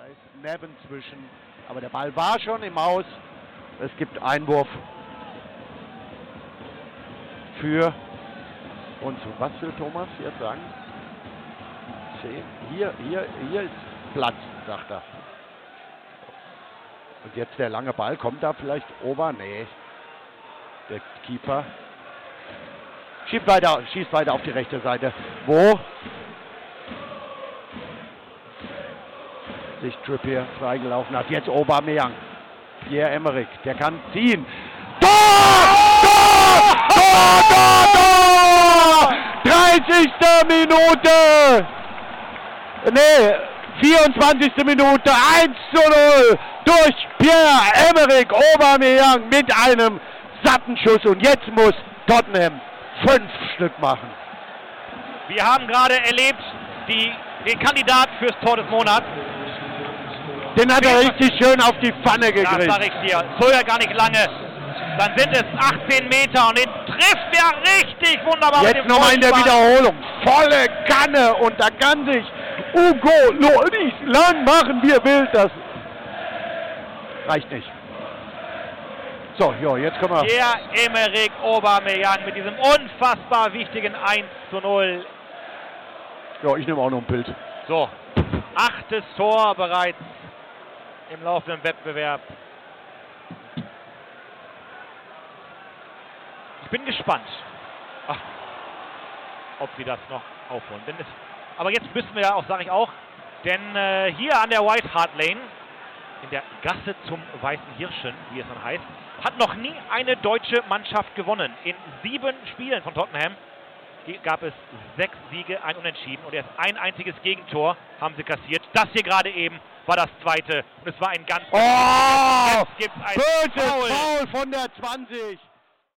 Da ist Nevin zwischen. Aber der Ball war schon im Aus. Es gibt Einwurf für. Und so, was will Thomas jetzt sagen? 10. Hier ist Platz, sagt er. Und jetzt der lange Ball. Kommt da vielleicht Ober? Nee. Der Keeper schießt weiter auf die rechte Seite. Wo sich Trippier freigelaufen hat. Jetzt Aubameyang. Pierre-Emerick, der kann ziehen. Tor! Tor! Tor! Tor! 30. Minute! Nee, 24. Minute. 1:0 durch Pierre-Emerick Aubameyang mit einem satten Schuss. Und jetzt muss Tottenham 5 Stück machen. Wir haben gerade erlebt, den Kandidat fürs Tor des Monats. Den hat er richtig schön auf die Pfanne gekriegt. Das sag ich dir. So ja gar nicht lange. Dann sind es 18 Meter und den trifft er richtig wunderbar. Jetzt nochmal in der Wiederholung. Volle Kanne und da kann sich Ugo Lloris lang machen, wie er will. Das reicht nicht. So, jo, jetzt können wir. Pierre-Emerick Aubameyang mit diesem unfassbar wichtigen 1:0. Ja, ich nehme auch noch ein Bild. So, 8. Tor bereits im laufenden Wettbewerb. Ich bin gespannt, ob sie das noch aufholen. Aber jetzt müssen wir ja auch, sage ich auch, denn hier an der White Hart Lane, in der Gasse zum Weißen Hirschen, wie es dann heißt, hat noch nie eine deutsche Mannschaft gewonnen. In 7 Spielen von Tottenham gab es 6 Siege, ein Unentschieden und erst ein einziges Gegentor haben sie kassiert. Das hier gerade eben war das zweite und es war ein ganz... Oh! Jetzt gibt's ein Foul von der 20.